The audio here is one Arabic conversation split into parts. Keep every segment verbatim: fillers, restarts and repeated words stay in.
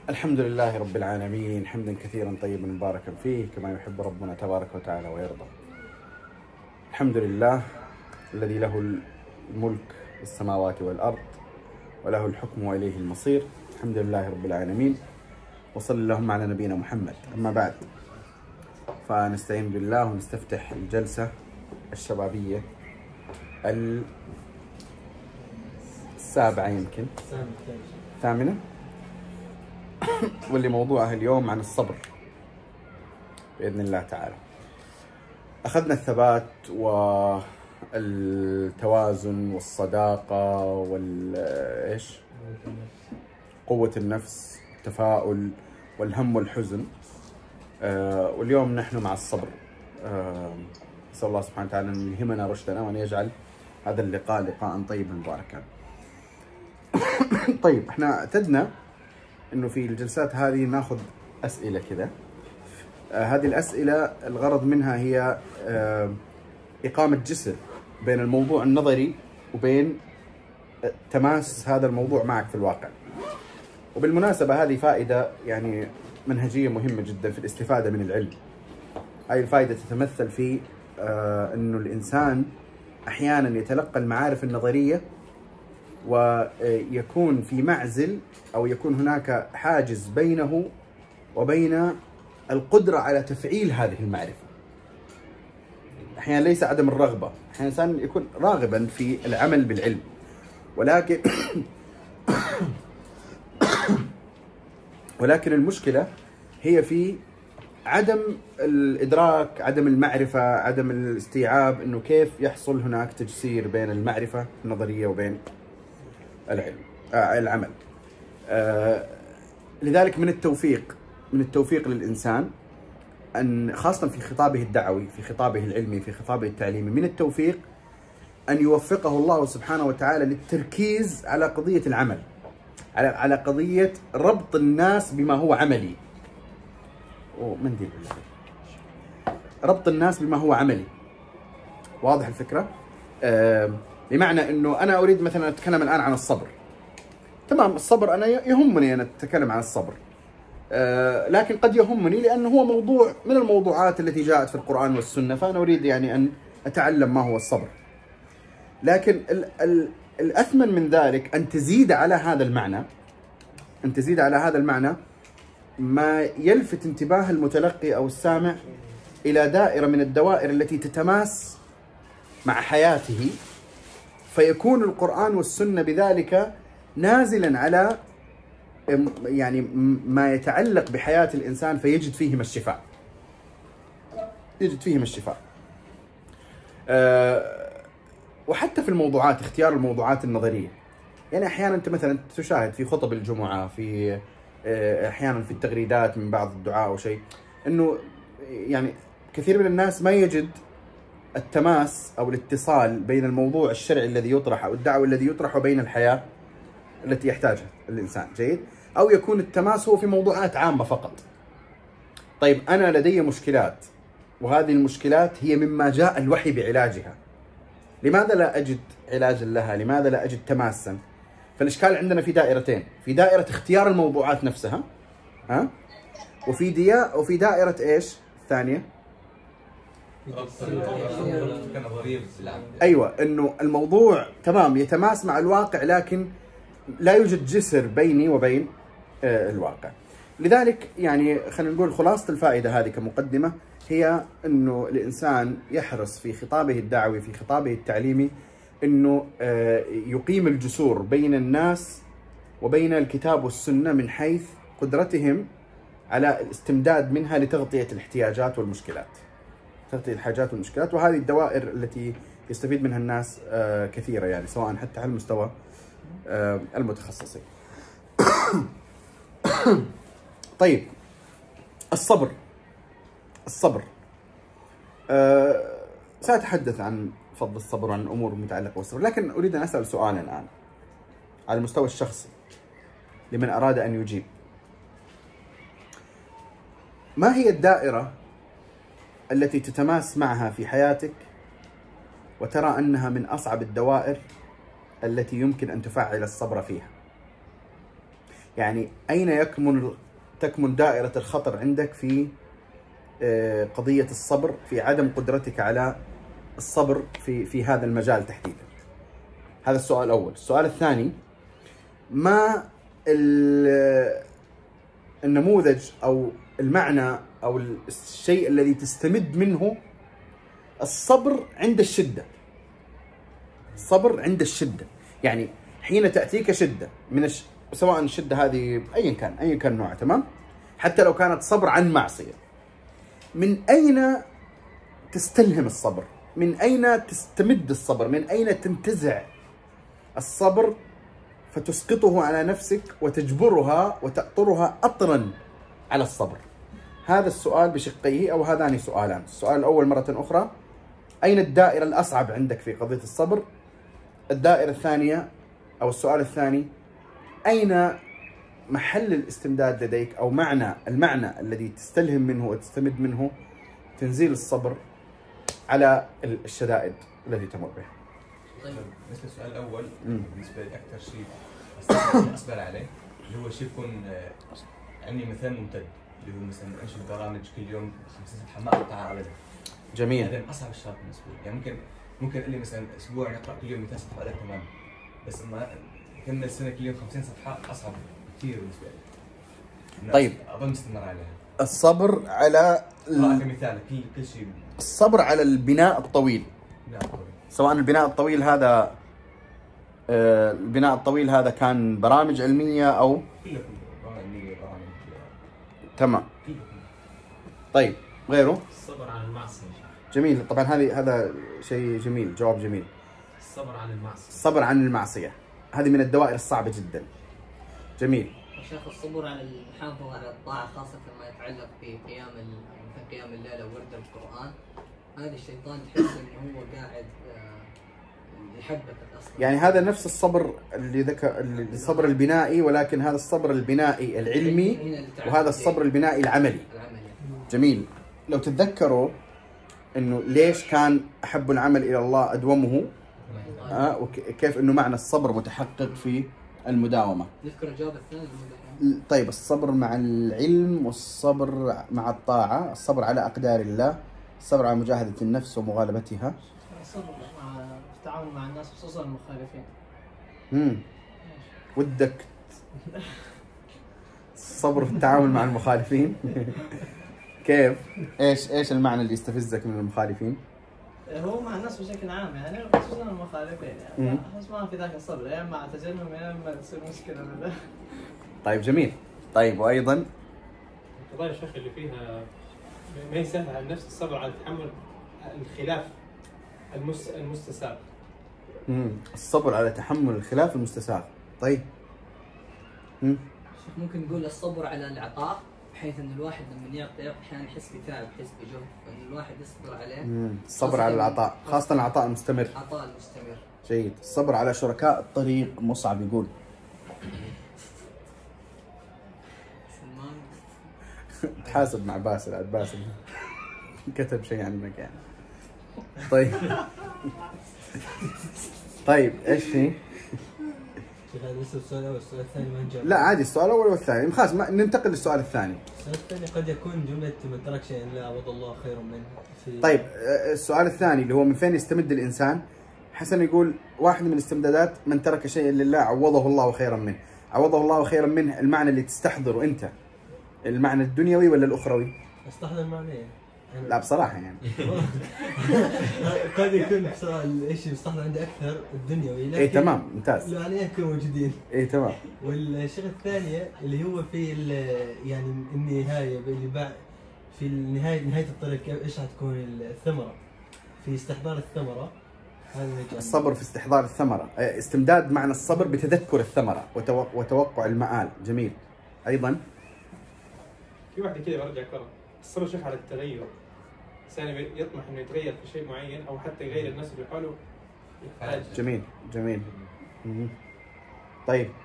الحمد لله رب العالمين حمدا كثيرا طيبا مباركا فيه كما يحب ربنا تبارك وتعالى ويرضى. الحمد لله الذي له الملك في السماوات والأرض وله الحكم وإليه المصير. الحمد لله رب العالمين، وصل اللهم على نبينا محمد. أما بعد، فنستعين بالله ونستفتح الجلسة الشبابية السابعة يمكن الثامنة، واللي موضوعها اليوم عن الصبر بإذن الله تعالى. أخذنا الثبات والتوازن والصداقة والإيش قوة النفس، التفاؤل والهم والحزن. آه واليوم نحن مع الصبر. آه نسأل الله سبحانه وتعالى أن يلهمنا رشدنا وأن يجعل هذا اللقاء لقاء طيبا مباركا. طيب، احنا اعتدنا انه في الجلسات هذه ناخذ اسئله كذا. آه هذه الاسئله الغرض منها هي آه اقامه جسر بين الموضوع النظري وبين تماس هذا الموضوع معك في الواقع. وبالمناسبه هذه فائده يعني منهجيه مهمه جدا في الاستفاده من العلم. هذه الفائده تتمثل في آه انه الانسان احيانا يتلقى المعارف النظريه ويكون في معزل أو يكون هناك حاجز بينه وبين القدرة على تفعيل هذه المعرفة. أحيانا ليس عدم الرغبة، أحيانا الإنسان يكون راغبا في العمل بالعلم، ولكن ولكن المشكلة هي في عدم الإدراك، عدم المعرفة، عدم الاستيعاب أنه كيف يحصل هناك تجسير بين المعرفة النظرية وبين العلم آه العمل. آه لذلك من التوفيق من التوفيق للإنسان أن خاصة في خطابه الدعوي، في خطابه العلمي، في خطابه التعليمي، من التوفيق أن يوفقه الله سبحانه وتعالى للتركيز على قضية العمل، على على قضية ربط الناس بما هو عملي. ومنديل ربط الناس بما هو عملي. واضح الفكرة؟ آه بمعنى انه انا اريد مثلا اتكلم الان عن الصبر. تمام، الصبر انا يهمني ان اتكلم عن الصبر، أه لكن قد يهمني لانه هو موضوع من الموضوعات التي جاءت في القرآن والسنة، فانا اريد يعني ان اتعلم ما هو الصبر. لكن ال ال الاثمن من ذلك ان تزيد على هذا المعنى، ان تزيد على هذا المعنى ما يلفت انتباه المتلقي او السامع الى دائرة من الدوائر التي تتماس مع حياته، فيكون القرآن والسنة بذلك نازلا على يعني ما يتعلق بحياة الإنسان، فيجد فيهما الشفاء، يجد فيهما الشفاء. أه وحتى في الموضوعات، اختيار الموضوعات النظرية، يعني أحيانا أنت مثلا تشاهد في خطب الجمعة، في أحيانا في التغريدات من بعض الدعاء أو شيء، أنه يعني كثير من الناس ما يجد التماس أو الاتصال بين الموضوع الشرعي الذي يطرح أو الدعوة الذي يطرح وبين الحياة التي يحتاجها الإنسان. جيد؟ أو يكون التماس هو في موضوعات عامة فقط. طيب، أنا لدي مشكلات، وهذه المشكلات هي مما جاء الوحي بعلاجها. لماذا لا أجد علاجا لها؟ لماذا لا أجد تماسا؟ فالإشكال عندنا في دائرتين: في دائرة اختيار الموضوعات نفسها، ها؟ وفي ديا وفي دائرة إيش الثانية؟ ايوه، انه الموضوع تمام يتماس مع الواقع، لكن لا يوجد جسر بيني وبين آه الواقع. لذلك يعني خلينا نقول خلاصة الفائدة هذه كمقدمة هي انه الانسان يحرص في خطابه الدعوي، في خطابه التعليمي، انه آه يقيم الجسور بين الناس وبين الكتاب والسنة من حيث قدرتهم على الاستمداد منها لتغطية الاحتياجات والمشكلات. تغطية الحاجات والمشكلات. وهذه الدوائر التي يستفيد منها الناس آه كثيرة، يعني سواء حتى على المستوى آه المتخصصي. طيب، الصبر الصبر آه سأتحدث عن فضل الصبر وعن الأمور المتعلقة بالصبر، لكن أريد أن أسأل سؤالا الآن على المستوى الشخصي لمن أراد أن يجيب. ما هي الدائرة التي تتماس معها في حياتك وترى أنها من أصعب الدوائر التي يمكن أن تفعل الصبر فيها؟ يعني أين يكمن تكمن دائرة الخطر عندك في قضية الصبر، في عدم قدرتك على الصبر في في هذا المجال تحديدا؟ هذا السؤال الأول. السؤال الثاني، ما النموذج أو المعنى أو الشيء الذي تستمد منه الصبر عند الشدة؟ الصبر عند الشدة، يعني حين تأتيك شدة من الش... سواء الشدة هذه أيا كان أيا كان نوعها، تمام، حتى لو كانت صبر عن معصية، من أين تستلهم الصبر؟ من أين تستمد الصبر؟ من أين تنتزع الصبر فتسقطه على نفسك وتجبرها وتأطرها أطرا على الصبر؟ هذا السؤال بشقيه، أو هذان سؤالان. السؤال الأول مرة أخرى، أين الدائرة الأصعب عندك في قضية الصبر؟ الدائرة الثانية أو السؤال الثاني، أين محل الاستمداد لديك، أو معنى المعنى الذي تستلهم منه وتستمد منه تنزيل الصبر على الشدائد التي تمر بها؟ طيب مثل السؤال الأول، مم. بالنسبة لي أكثر شيء أصبر عليه اللي هو شيء يكون عندي مثال ممتد، اللي هو مثلا أنشر برامج كل يوم خمسين صفحة ما أقطعها أبدا. جميل. هذا من أصعب الشغلات بالنسبة لي، يعني ممكن ممكن لي مثلا أسبوع نقرأ كل يوم مئتين صفحة هذا تمام، بس ما كمل سنة كل يوم خمسين صفحة أصعب كثير بالنسبة لي. طيب أظل مستمر عليها. الصبر على ال... كمثال كل كل شيء. الصبر على البناء الطويل. البناء الطويل. سواء البناء الطويل هذا آه البناء الطويل هذا كان برامج علمية أو كله كله برامج علمية برامج. تمام. كله. طيب غيره؟ الصبر عن المعصية. جميل، طبعا هذه هذا شيء جميل، جواب جميل. الصبر عن المعصية. الصبر عن المعصية هذه من الدوائر الصعبة جدا. جميل. شيخ الصبر على المحافظة على الطاعة، خاصة ما يتعلق بقيام مثل قيام الليل أو ورد القرآن، هذا الشيطان تحس إنه هو قاعد يحبك أصلا. يعني هذا نفس الصبر اللي ذكر الصبر البنائي، ولكن هذا الصبر البنائي العلمي وهذا الصبر البنائي العملي. جميل. لو تتذكروا انه ليش كان احب العمل الى الله ادومه، آه وكيف انه معنى الصبر متحقق في المداومه. نذكر الجواب الثاني. طيب الصبر مع العلم، والصبر مع الطاعه، الصبر على اقدار الله، الصبر على مجاهده النفس ومغالبتها، الصبر مع التعامل مع الناس خصوصا المخالفين. امم ودك الصبر في التعامل مع المخالفين. كيف؟ ايش ايش المعنى اللي يستفزك من المخالفين؟ هو مع الناس بشكل عام يعني خصوصا المخالفين، يعني احس ما في ذاك الصبر، يا اما اعتزلهم يا اما تصير مشكله بالله. طيب جميل. طيب وايضا القضايا يا شيخ اللي فيها ما يسهل على النفس الصبر على تحمل الخلاف المس... المستساغ. امم الصبر على تحمل الخلاف المستساغ. طيب امم شيخ ممكن نقول الصبر على العطاء، بحيث ان الواحد لما يعطي احيانا يحس بتعب، يحس بجهد، فان الواحد يصبر عليه. امم الصبر على العطاء، خاصة العطاء المستمر. العطاء المستمر. جيد. الصبر على شركاء الطريق، مصعب يقول. سلمان تحاسب مع باسل، عاد باسل كتب شيء عنك يعني. طيب طيب ايش في؟ هذا لسه السؤال الاول، السؤال الثاني ما نجاوب. لا عادي، السؤال الاول والثاني خلاص، ما ننتقل للسؤال الثاني. السؤال الثاني قد يكون جملة من ترك شيئا لا عوض الله خير منه. في طيب السؤال الثاني اللي هو من فين يستمد الانسان؟ حسن يقول واحد من الاستمدادات من ترك شيئا لله عوضه الله خيرا منه. عوضه الله خيرا منه، المعنى اللي تستحضره انت المعنى الدنيوي ولا الاخروي؟ استحضر المعنى. لا بصراحه يعني قد يكون بصراحه الشيء مستحضر عندي اكثر الدنيوي، لكن اي تمام ممتاز. المعنيين يكونوا موجودين. اي تمام. والشغله الثانيه اللي هو في يعني النهايه اللي بعد في النهايه نهايه الطريق ايش حتكون الثمره في استحضار الثمره. هذا الصبر في استحضار الثمره، استمداد معنى الصبر بتذكر الثمره وتوقع المآل. جميل. ايضا في واحدة كذا برجع كرة، الصبر شوف على التغير، الإنسان يطمح إنه يتغير في شيء معين أو حتى يغير الناس اللي حوله. جميل جميل. طيب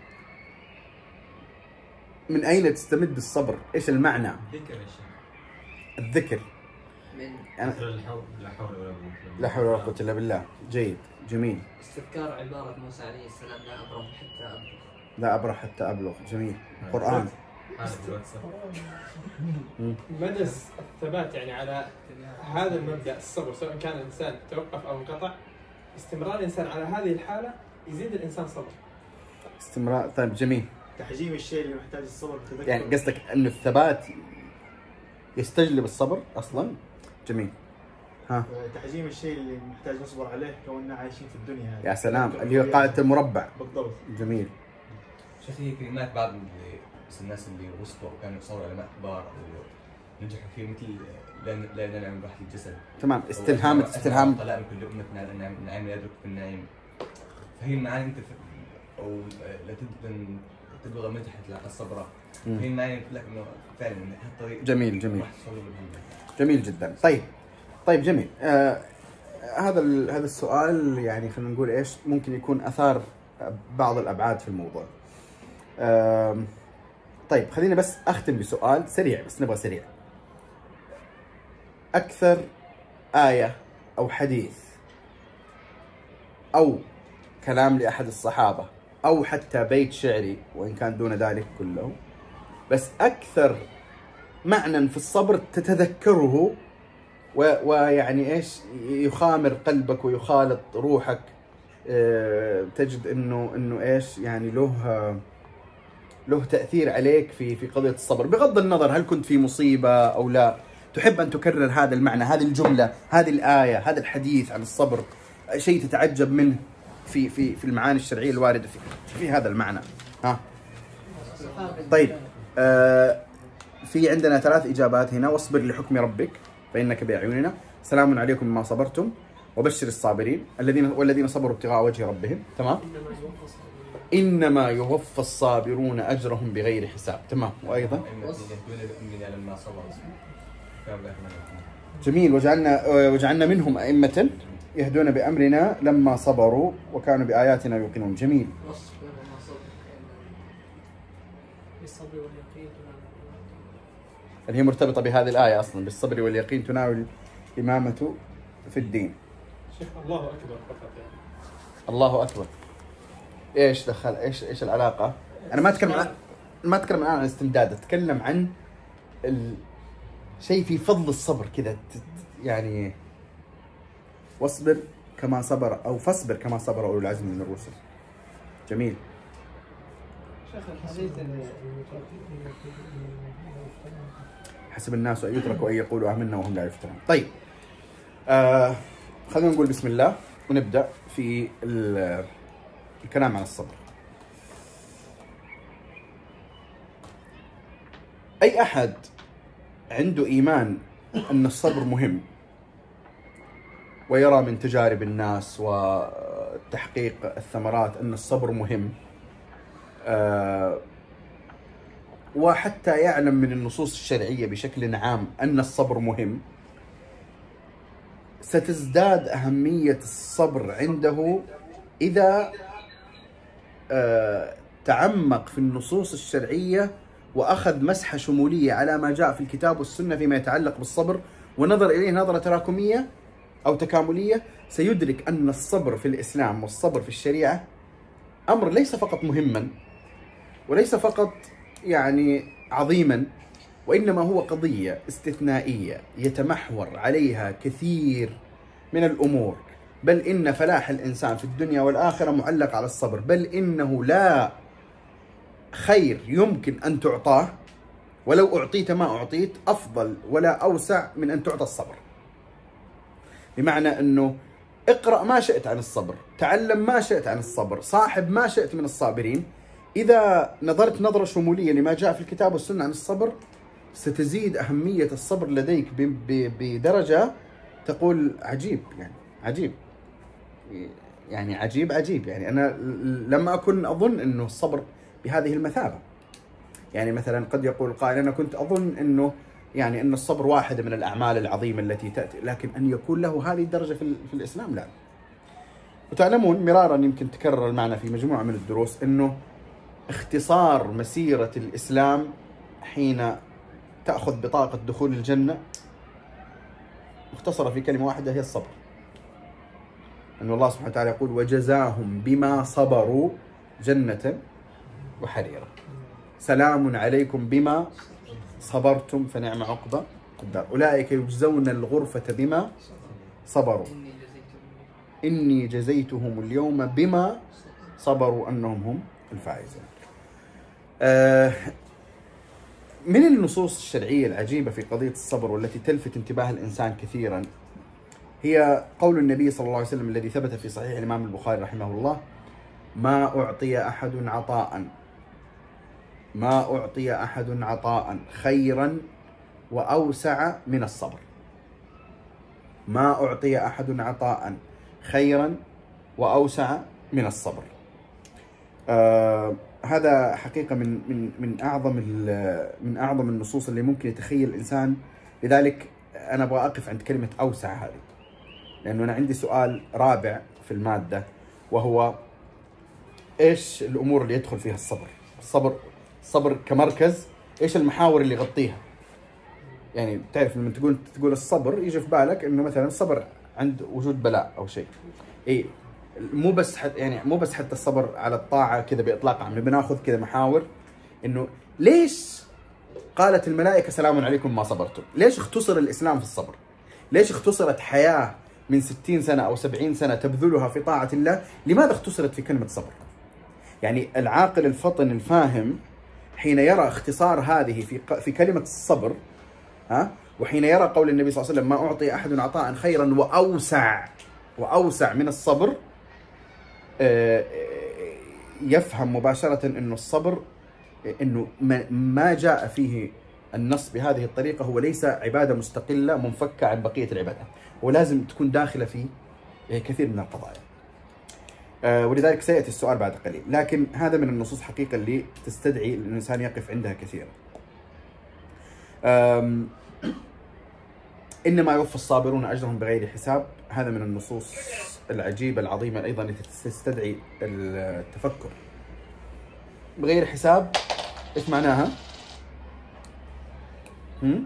من أين تستمد الصبر؟ إيش المعنى؟ الذكر يا شيخ. الذكر. من يعني لا حول ولا قوة لا حول ولا قوة إلا بالله. جيد جميل. استذكار عبارة موسى عليه السلام: لا أبرح حتى أبرح. لا أبرح حتى أبلغ. جميل. قرآن. هذا الواتساب. مدى الثبات يعني على هذا المبدأ الصبر، سواء كان الإنسان توقف أو انقطع، استمرار الإنسان على هذه الحالة يزيد الإنسان صبر. استمرار. طيب جميل. تحجيم الشيء اللي محتاج الصبر بتذكر. يعني قصدك انه الثبات يستجلب الصبر اصلا. جميل. ها تحجيم الشيء اللي محتاج نصبر عليه كوننا عايشين في الدنيا هذه. يا سلام، اللي هو قاعدة المربع. بالضبط. جميل. شيخ هي كلمات بعض اللي بس الناس اللي وصلوا وكانوا يصوروا علماء كبار او نجحوا فيه مثل لا لا ننعم براحة الجسد. تمام. استلهام استلهام طلاء من كل أمة النعيم النعيم يدرك في النعيم. فهي المعاني انت في او لا تبغى مدحت الصبر. هي المعاني بتقول لك انه فعلا هالطريق. جميل جميل جميل جدا. طيب طيب جميل. آه هذا هذا السؤال يعني خلينا نقول ايش ممكن يكون اثار بعض الابعاد في الموضوع. آه طيب خلينا بس اختم بسؤال سريع، بس نبغى سريع. اكثر آية او حديث او كلام لاحد الصحابة او حتى بيت شعري وان كان دون ذلك كله، بس اكثر معنى في الصبر تتذكره ويعني ايش يخامر قلبك ويخالط روحك، اه تجد انه انه ايش يعني له له تاثير عليك في في قضيه الصبر، بغض النظر هل كنت في مصيبه او لا، تحب ان تكرر هذا المعنى، هذه الجمله، هذه الايه، هذا الحديث عن الصبر، شيء تتعجب منه في في في المعاني الشرعيه الوارده في في هذا المعنى. ها طيب آه في عندنا ثلاث اجابات هنا. واصبر لحكم ربك فانك باعيننا، سلام عليكم بما صبرتم، وبشر الصابرين الذين والذين صبروا ابتغاء وجه ربهم. تمام. انما يوفى الصابرون اجرهم بغير حساب. تمام. وايضا جميل. وجعلنا وجعلنا منهم ائمه يهدون بامرنا لما صبروا وكانوا باياتنا يوقنون. جميل. اللي هي مرتبطة بهذه الآية أصلا، بالصبر واليقين تناول الإمامة في الدين. شيخ الله أكبر فقط يعني. الله أكبر. إيش دخل؟ إيش إيش العلاقة؟ أنا ما أتكلم عن ما أتكلم الآن عن الاستمداد، أتكلم عن الشيء في فضل الصبر كذا، يعني واصبر كما صبر أو فاصبر كما صبر أولو العزم من الرسل. جميل. شيخ الحديث حسب الناس أن يتركوا أن يقولوا آمنا وهم لا يفتنون. طيب آه خلينا نقول بسم الله ونبدأ في الكلام عن الصبر. أي أحد عنده إيمان أن الصبر مهم ويرى من تجارب الناس وتحقيق الثمرات أن الصبر مهم، آه وحتى يعلم من النصوص الشرعية بشكل عام أن الصبر مهم، ستزداد أهمية الصبر عنده إذا آه تعمق في النصوص الشرعية وأخذ مسحة شمولية على ما جاء في الكتاب والسنة فيما يتعلق بالصبر، ونظر إليه نظرة تراكمية أو تكاملية، سيدرك أن الصبر في الإسلام والصبر في الشريعة أمر ليس فقط مهما وليس فقط يعني عظيما، وإنما هو قضية استثنائية يتمحور عليها كثير من الأمور، بل إن فلاح الإنسان في الدنيا والآخرة معلق على الصبر، بل إنه لا خير يمكن أن تعطاه ولو أعطيت ما أعطيت أفضل ولا أوسع من أن تعطى الصبر. بمعنى أنه اقرأ ما شئت عن الصبر، تعلم ما شئت عن الصبر، صاحب ما شئت من الصابرين، إذا نظرت نظرة شمولية لما جاء في الكتاب والسنة عن الصبر ستزيد أهمية الصبر لديك بدرجة تقول عجيب، يعني عجيب يعني عجيب عجيب يعني أنا لما أكن أظن أنه الصبر بهذه المثابة. يعني مثلا قد يقول قائل أنا كنت أظن أنه يعني أن الصبر واحدة من الأعمال العظيمة التي تأتي، لكن أن يكون له هذه الدرجة في, في الإسلام لا. وتعلمون مرارا يمكن تكرر معنا في مجموعة من الدروس أنه اختصار مسيرة الإسلام حين تأخذ بطاقة دخول الجنة مختصرة في كلمة واحدة هي الصبر. أن الله سبحانه وتعالى يقول وجزاهم بما صبروا جنة وحريرة. سلام عليكم بما صبرتم فنعم عقبى الدار. أولئك يجزون الغرفة بما صبروا إني جزيتهم اليوم بما صبروا أنهم هم الفائزون. آه من النصوص الشرعية العجيبة في قضية الصبر والتي تلفت انتباه الإنسان كثيرا هي قول النبي صلى الله عليه وسلم الذي ثبت في صحيح الإمام البخاري رحمه الله: ما أعطي أحد عطاء ما أعطي أحد عطاء خيرا وأوسع من الصبر. ما أعطي أحد عطاء خيرا وأوسع من الصبر. آه هذا حقيقة من من من أعظم من أعظم النصوص اللي ممكن يتخيل الإنسان. لذلك أنا أبغى أقف عند كلمة أوسع هذه، لأنه أنا عندي سؤال رابع في المادة، وهو إيش الأمور اللي يدخل فيها الصبر؟ الصبر الصبر كمركز، إيش المحاور اللي يغطيها؟ يعني تعرف لما تقول تقول الصبر يجي في بالك إنه مثلا الصبر عند وجود بلاء أو شيء. إيه مو بس حت يعني مو بس حتى الصبر على الطاعة كذا بإطلاق عام، بناخذ كذا محاور إنه ليش قالت الملائكة سلام عليكم ما صبرتم؟ ليش اختصر الإسلام في الصبر؟ ليش اختصرت حياة من ستين سنة أو سبعين سنة تبذلها في طاعة الله؟ لماذا اختصرت في كلمة صبر؟ يعني العاقل الفطن الفاهم حين يرى اختصار هذه في في كلمة الصبر، ها، وحين يرى قول النبي صلى الله عليه وسلم ما أعطي أحد عطاء خيرا وأوسع وأوسع من الصبر، يفهم مباشرة إنه الصبر إنه ما جاء فيه النص بهذه الطريقة هو ليس عبادة مستقلة منفكة عن بقية العبادات، ولازم تكون داخلة في كثير من القضايا. ولذلك سيأتي السؤال بعد قليل، لكن هذا من النصوص حقيقة اللي تستدعي الإنسان يقف عندها كثيرا. إنما يوفى الصابرون أجرهم بغير حساب، هذا من النصوص العجيبة العظيمة أيضا التي تستدعي التفكر. بغير حساب إيش معناها؟ هم؟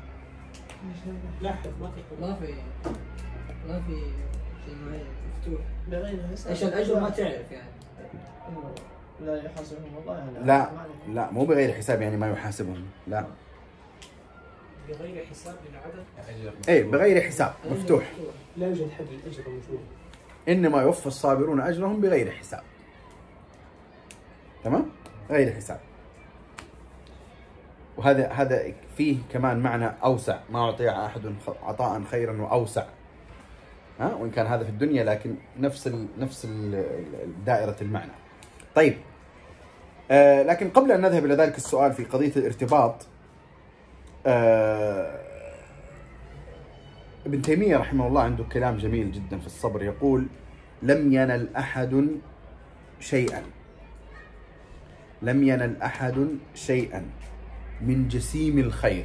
لاحظ ما في ما في ما في شيء معين مفتوح. بغير حساب. ايش الاجر ما تعرف يعني. لا يحاسبهم الله يعني. لا لا مو بغير حساب يعني ما يحاسبهم، لا بغير حساب للعدد. ايه بغير حساب مفتوح. لا يوجد حد للاجر المفروض. انما يوفى الصابرون اجرهم بغير حساب. تمام؟ غير حساب. وهذا هذا فيه كمان معنى اوسع، ما اعطي احد عطاء خيرا واوسع. ها، وان كان هذا في الدنيا لكن نفس ال نفس ال دائرة المعنى. طيب آه لكن قبل ان نذهب الى ذلك السؤال في قضية الارتباط، آه ابن تيمية رحمه الله عنده كلام جميل جدا في الصبر، يقول: لم ينل أحد شيئا لم ينل أحد شيئا من جسيم الخير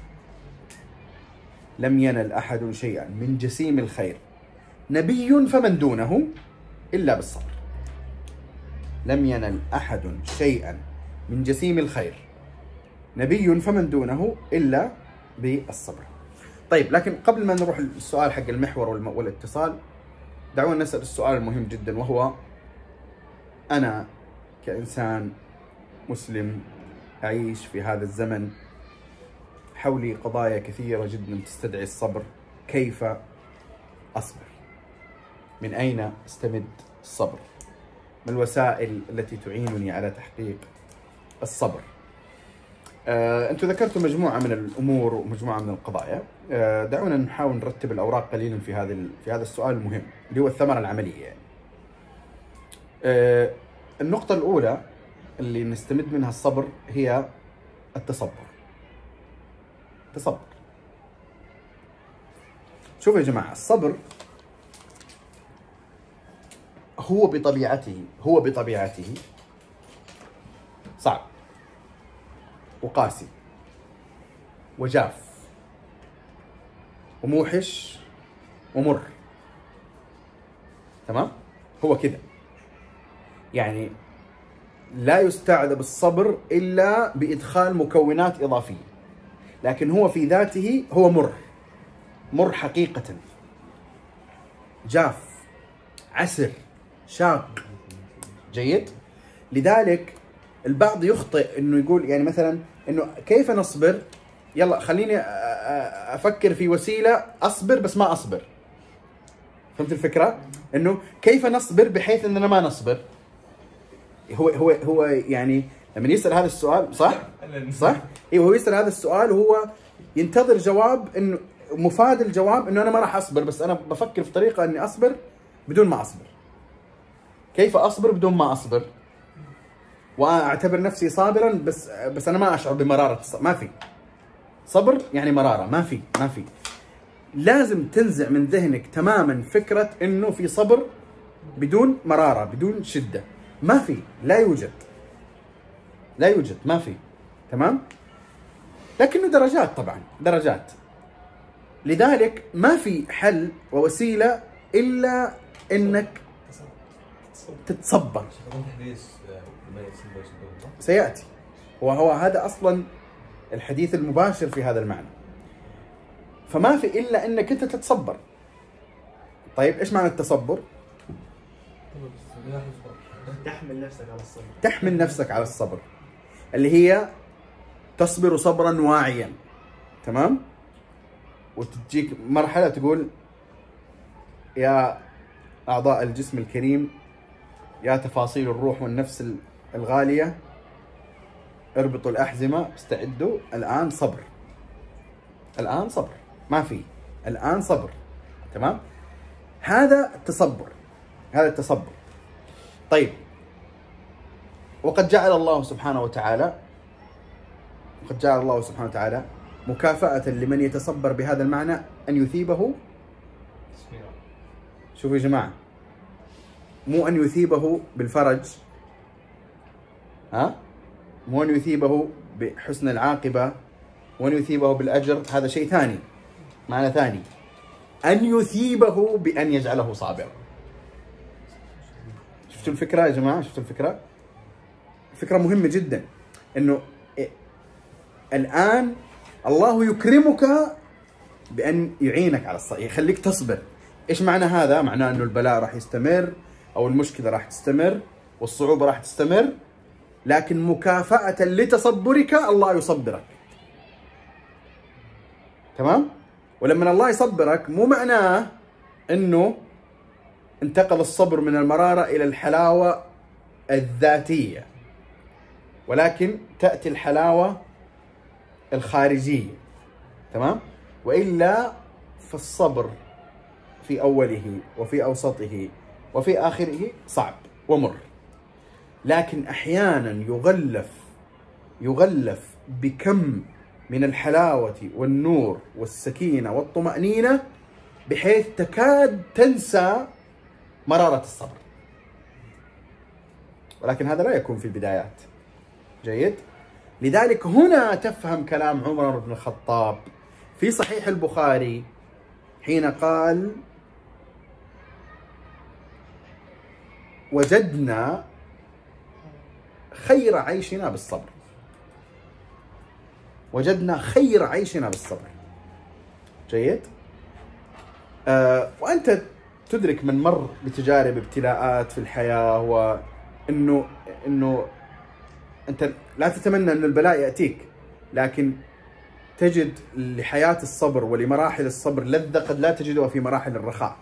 لم ينل أحد شيئا من جسيم الخير نبي فمن دونه إلا بالصبر. لم ينل أحد شيئا من جسيم الخير نبي فمن دونه إلا بالصبر. طيب لكن قبل ما نروح السؤال حق المحور والاتصال، دعونا نسأل السؤال المهم جدا، وهو: أنا كإنسان مسلم أعيش في هذا الزمن، حولي قضايا كثيرة جدا تستدعي الصبر، كيف أصبر؟ من أين أستمد الصبر؟ ما الوسائل التي تعينني على تحقيق الصبر؟ آه، أنتم ذكرتوا مجموعة من الأمور ومجموعة من القضايا. آه، دعونا نحاول نرتب الأوراق قليلا في هذا في هذا السؤال المهم اللي هو الثمرة العملية. يعني. آه، النقطة الأولى اللي نستمد منها الصبر هي التصبر. تصبر. شوفوا يا جماعة، الصبر هو بطبيعته هو بطبيعته صعب وقاسي وجاف وموحش ومر. تمام؟ هو كذا. يعني لا يستعذب الصبر إلا بإدخال مكونات إضافية، لكن هو في ذاته هو مر مر حقيقة، جاف، عسر، شاق. جيد؟ لذلك البعض يخطئ انه يقول يعني مثلا انه كيف نصبر؟ يلا خليني افكر في وسيله اصبر بس ما اصبر. فهمت الفكره؟ انه كيف نصبر بحيث اننا ما نصبر؟ هو هو هو يعني لما يسال هذا السؤال صح؟ صح؟ ايوه، هو يسال هذا السؤال وهو ينتظر جواب انه مفاد الجواب انه انا ما راح اصبر، بس انا بفكر في طريقه اني اصبر بدون ما اصبر. كيف اصبر بدون ما اصبر؟ واعتبر نفسي صابرا بس بس انا ما اشعر بمراره الصبر. ما في صبر يعني مراره، ما في ما في. لازم تنزع من ذهنك تماما فكره انه في صبر بدون مراره بدون شده. ما في، لا يوجد لا يوجد ما في. تمام؟ لكنه درجات، طبعا درجات. لذلك ما في حل ووسيله الا انك تتصبر. سياتي وهو هذا اصلا الحديث المباشر في هذا المعنى. فما في الا انك انت تتصبر. طيب ايش معنى التصبر؟ تحمل نفسك على الصبر. تحمل نفسك على الصبر، اللي هي تصبر صبرا واعيا. تمام؟ وتجيك مرحله تقول يا اعضاء الجسم الكريم، يا تفاصيل الروح والنفس الغاليه، اربطوا الاحزمه، استعدوا، الان صبر. الان صبر، ما في، الان صبر. تمام؟ هذا التصبر، هذا التصبر. طيب، وقد جعل الله سبحانه وتعالى وقد جعل الله سبحانه وتعالى مكافأة لمن يتصبر بهذا المعنى أن يثيبه. شوفوا يا جماعة، مو أن يثيبه بالفرج، ها؟ مو أن يثيبه بحسن العاقبة وأن يثيبه بالأجر، هذا شيء ثاني، معنى ثاني. أن يثيبه بأن يجعله صابرا. شفتوا الفكرة يا جماعة؟ شفتوا الفكرة؟ فكرة مهمة جدا، إنه الآن الله يكرمك بأن يعينك على الصبر، يخليك تصبر. إيش معنى هذا؟ معناه إنه البلاء راح يستمر، أو المشكلة راح تستمر، والصعوبة راح تستمر، لكن مكافأة لتصبرك الله يصبرك. تمام؟ ولما الله يصبرك مو معناه إنه انتقل الصبر من المرارة إلى الحلاوة الذاتية، ولكن تأتي الحلاوة الخارجية. تمام؟ وإلا فالصبر في أوله وفي أوسطه وفي آخره صعب ومر، لكن أحيانا يغلف يغلف بكم من الحلاوة والنور والسكينة والطمأنينة بحيث تكاد تنسى مرارة الصبر. ولكن هذا لا يكون في البدايات. جيد؟ لذلك هنا تفهم كلام عمر بن الخطاب في صحيح البخاري حين قال: وجدنا خير عيشنا بالصبر. وجدنا خير عيشنا بالصبر. جيد؟ آه وأنت تدرك من مر بتجارب ابتلاءات في الحياة وإنه إنه أنت لا تتمنى أن البلاء يأتيك، لكن تجد لحياة الصبر ولمراحل الصبر لذة قد لا تجدها في مراحل الرخاء.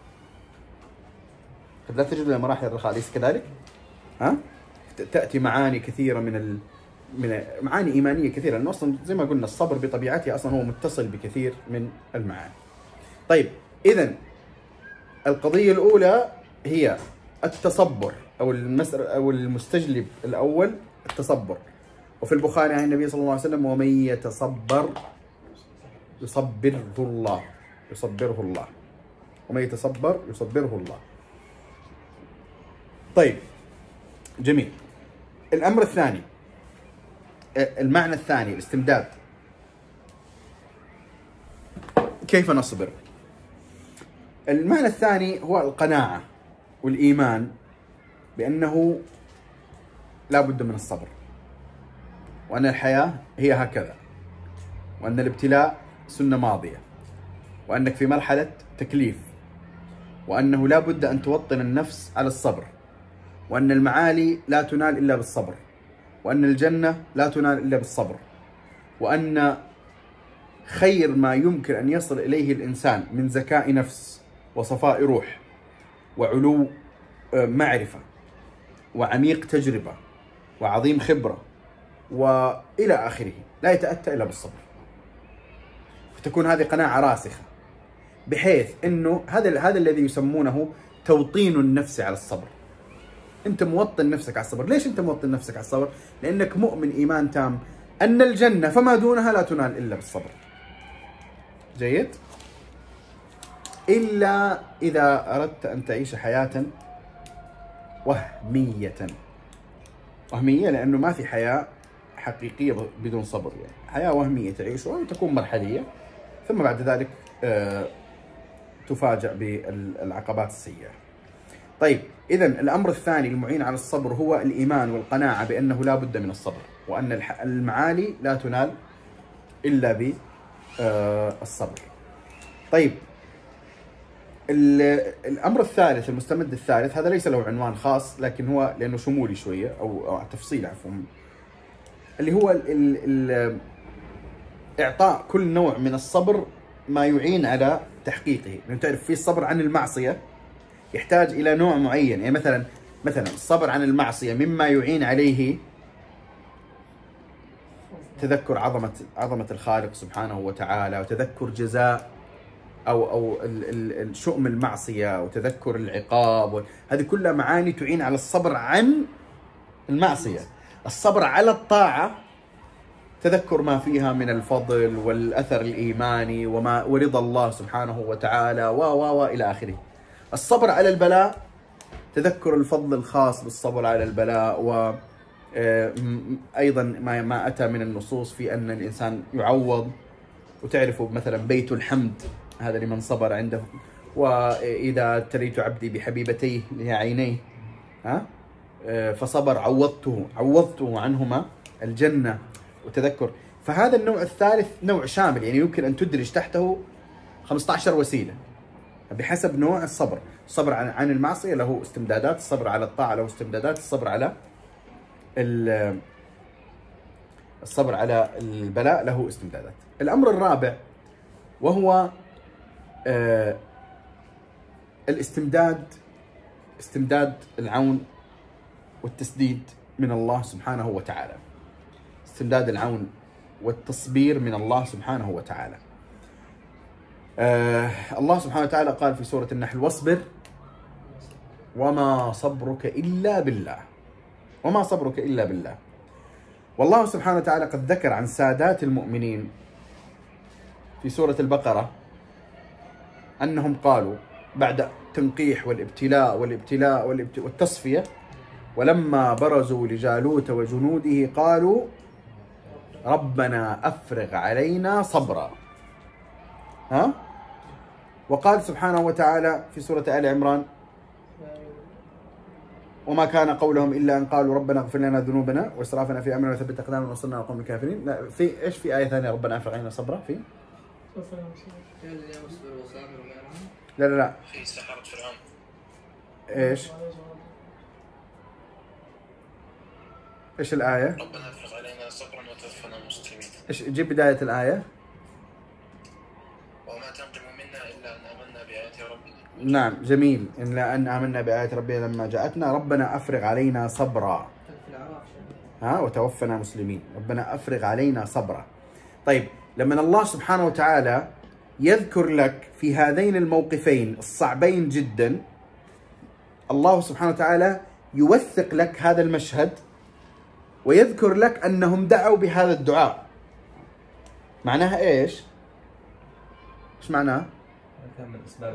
قد لا تجدها في مراحل الرخاء، أليس كذلك؟ ها؟ تأتي معاني كثيرة من ال... من معاني إيمانية كثيرة، لأنه أصلا زي ما قلنا الصبر بطبيعته أصلا هو متصل بكثير من المعاني. طيب، إذن القضية الأولى هي التصبر، أو المسألة أو المستجلب الأول التصبر. وفي البخاري عن النبي صلى الله عليه وسلم: ومن يتصبر يصبره الله يصبره الله ومن يتصبر يصبره الله. طيب، جميل. الأمر الثاني، المعنى الثاني، الاستمداد. كيف نصبر؟ المعنى الثاني هو القناعة والإيمان بأنه لا بد من الصبر، وأن الحياة هي هكذا، وأن الابتلاء سنة ماضية، وأنك في مرحلة تكليف، وأنه لا بد أن توطن النفس على الصبر، وأن المعالي لا تنال إلا بالصبر، وأن الجنة لا تنال إلا بالصبر، وأن خير ما يمكن أن يصل إليه الإنسان من زكاء نفس وصفاء روح وعلو معرفة وعميق تجربة وعظيم خبرة وإلى آخره لا يتأتى إلا بالصبر. فتكون هذه قناعة راسخة، بحيث أنه هذا هذا الذي يسمونه توطين النفس على الصبر. أنت موطن نفسك على الصبر. ليش أنت موطن نفسك على الصبر؟ لأنك مؤمن إيمان تام أن الجنة فما دونها لا تنال إلا بالصبر. جيد؟ إلا إذا أردت أن تعيش حياة وهمية. وهمية لأنه ما في حياة حقيقية بدون صبر، يعني حياة وهمية تعيشها وتكون مرحلية، ثم بعد ذلك آه تفاجأ بالعقبات السيئة. طيب، إذن الأمر الثاني المعين على الصبر هو الإيمان والقناعة بأنه لا بد من الصبر، وأن المعالي لا تنال إلا بالصبر. طيب، الأمر الثالث، المستمد الثالث، هذا ليس له عنوان خاص لكن هو لأنه شمولي شوية أو, أو تفصيل عفوا، اللي هو ال ال ال إعطاء كل نوع من الصبر ما يعين على تحقيقه. لأنه تعرف في الصبر عن المعصية يحتاج إلى نوع معين، يعني مثلا مثلا الصبر عن المعصية مما يعين عليه تذكر عظمة عظمة الخالق سبحانه وتعالى، وتذكر جزاء أو أو شؤم المعصية، وتذكر العقاب، هذه كلها معاني تعين على الصبر عن المعصية. الصبر على الطاعة تذكر ما فيها من الفضل والأثر الإيماني وما ورضا الله سبحانه وتعالى و و و إلى آخره. الصبر على البلاء تذكر الفضل الخاص بالصبر على البلاء، و أيضا ما ما أتى من النصوص في أن الإنسان يعوض، وتعرفوا مثلا بيت الحمد هذا لمن صبر عنده، وإذا ابتليت عبدي بحبيبتيه اللي هي عينيه ها فصبر عوضته عوضته عنهما الجنة، وتذكر. فهذا النوع الثالث نوع شامل، يعني يمكن أن تدرج تحته خمسة عشر وسيلة بحسب نوع الصبر. الصبر عن عن المعصية له استمدادات، الصبر على الطاعة له استمدادات، الصبر على الصبر على البلاء له استمدادات. الأمر الرابع وهو آه الاستمداد، استمداد العون والتسديد من الله سبحانه وتعالى، استمداد العون والتصبير من الله سبحانه وتعالى. آه الله سبحانه وتعالى قال في سورة النحل: واصبر وما صبرك إلا بالله، وما صبرك إلا بالله. والله سبحانه وتعالى قد ذكر عن سادات المؤمنين في سورة البقرة أنهم قالوا بعد تنقيح والابتلاء والابتلاء والتصفية: ولما برزوا لجالوت وجنوده قالوا ربنا أفرغ علينا صبرا. ها؟ وقال سبحانه وتعالى في سورة آل عمران: وما كان قولهم إلا أن قالوا ربنا اغفر لنا ذنوبنا وإسرافنا في أمرنا وثبت أقدامنا وانصرنا على القوم الكافرين. لا، في إيش في آية ثانية ربنا أفرغ علينا صبرا؟ في لا لا لا في سحرة فرعون. إيش إيش الآية؟ ربنا افرغ علينا صبرا وتوفنا مسلمين. إيش جيب بداية الآية؟ وما تنقم منا إلا أن آمنا بآيات ربنا. نعم، جميل. إلا أن آمنا بآيات ربنا لما جاءتنا. ربنا أفرغ علينا صبرا، ها، وتوفنا مسلمين. ربنا أفرغ علينا صبرا. طيب، لما الله سبحانه وتعالى يذكر لك في هذين الموقفين الصعبين جدا، الله سبحانه وتعالى يوثق لك هذا المشهد ويذكر لك أنهم دعوا بهذا الدعاء. معناها إيش؟ إيش معناه؟ كان من أسباب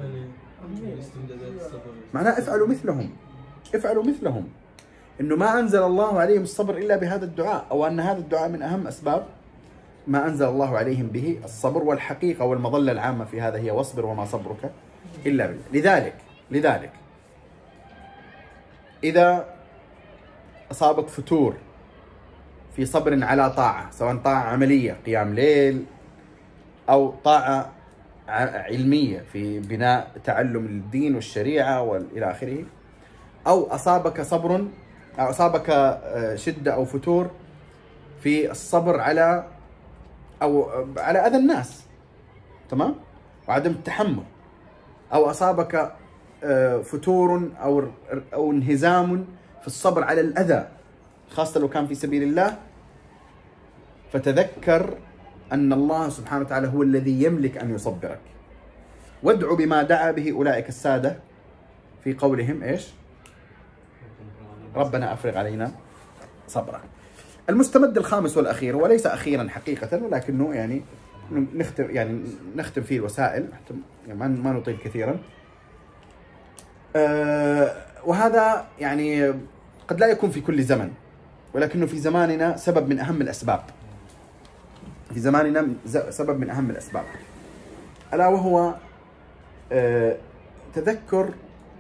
معناه افعلوا مثلهم، افعلوا مثلهم. إنه ما أنزل الله عليهم الصبر إلا بهذا الدعاء، أو أن هذا الدعاء من أهم أسباب ما أنزل الله عليهم به الصبر. والحقيقة والمظلة العامة في هذا هي: واصبر وما صبرك إلا بالله. لذلك لذلك إذا أصابك فتور في صبر على طاعة، سواء طاعة عملية قيام ليل أو طاعة علمية في بناء تعلم الدين والشريعة وإلى آخره، أو أصابك صبر أو أصابك آه، شدة أو فتور في الصبر على أو على أذى الناس، تمام، وعدم التحمل، أو أصابك آه، فتور أو أو انهزام في الصبر على الأذى خاصة لو كان في سبيل الله، فتذكر أن الله سبحانه وتعالى هو الذي يملك أن يصبرك. وادعوا بما دعا به أولئك السادة في قولهم إيش؟ ربنا أفرغ علينا صبرا. المستمد الخامس والأخير، وليس أخيرا حقيقة ولكنه يعني نختم يعني نختم فيه الوسائل يعني ما ما نطيل كثيرا. أه وهذا يعني قد لا يكون في كل زمن، ولكنه في زماننا سبب من أهم الأسباب. في زماننا سبب من أهم الأسباب، ألا وهو أه تذكر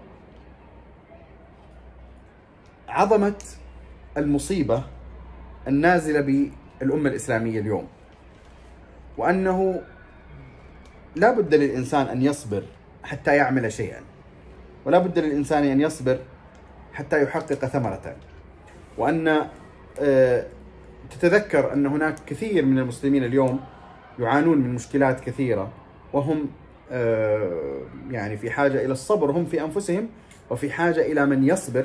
عظمة المصيبة النازلة بالأمة الإسلامية اليوم، وأنه لا بد للإنسان أن يصبر حتى يعمل شيئا، ولا بد للإنسان أن يصبر حتى يحقق ثمرة، وأن تتذكر أن هناك كثير من المسلمين اليوم يعانون من مشكلات كثيرة، وهم يعني في حاجة إلى الصبر، هم في أنفسهم، وفي حاجة إلى من يصبر